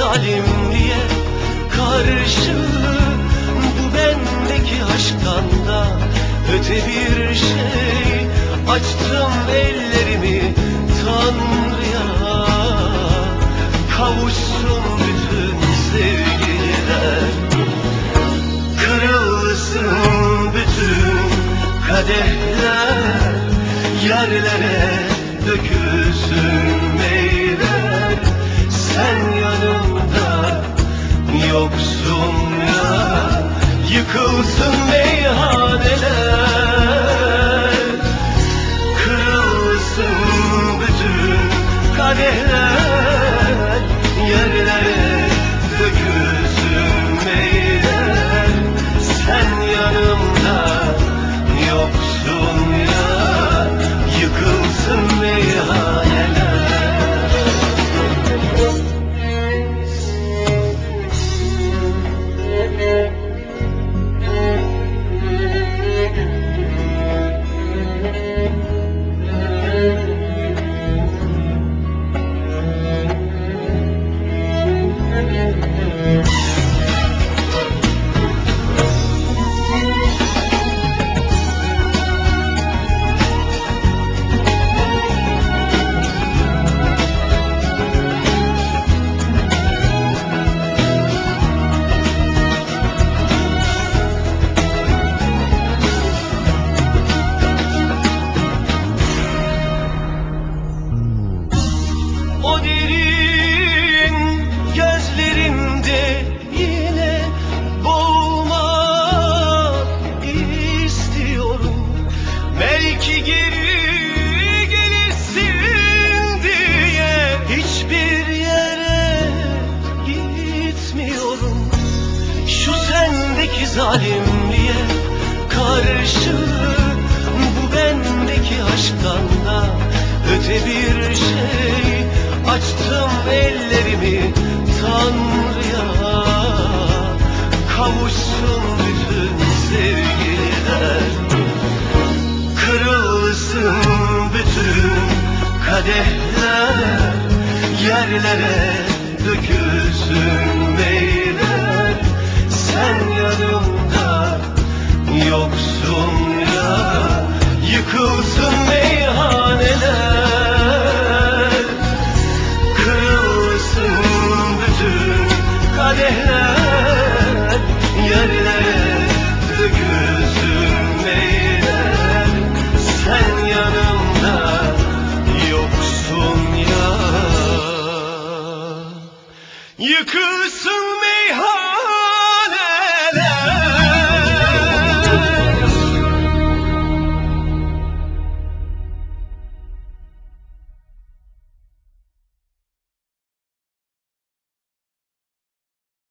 zalimliğe karşı bu bendeki aşktan da öte bir şey. Açtım ellerimi Tanrı'ya, kavuşsun bütün sevgililer, kırılsın bütün kadehler, yerlere dökülsün meyler. Sen yanımda yoksun ya, yıkılsın meyhaneler, kırılsın bütün kadehler, yerlere dökülsün meyler. Sen yanımda yoksun ya, yıkılsın meyhaneler. O derin gözlerinde yine boğulmak istiyorum. Belki geri gelirsin diye hiçbir yere gitmiyorum. Şu sendeki zalimliğe karşı bu bendeki aşktan da öte bir şey. Açtım ellerimi Tanrı'ya, kavuşsun bütün sevgililer, kırılsın bütün kadehler, yerlere dökülsün meyler. Sen yanımda yoksun ya, yıkılsın meyhaneler,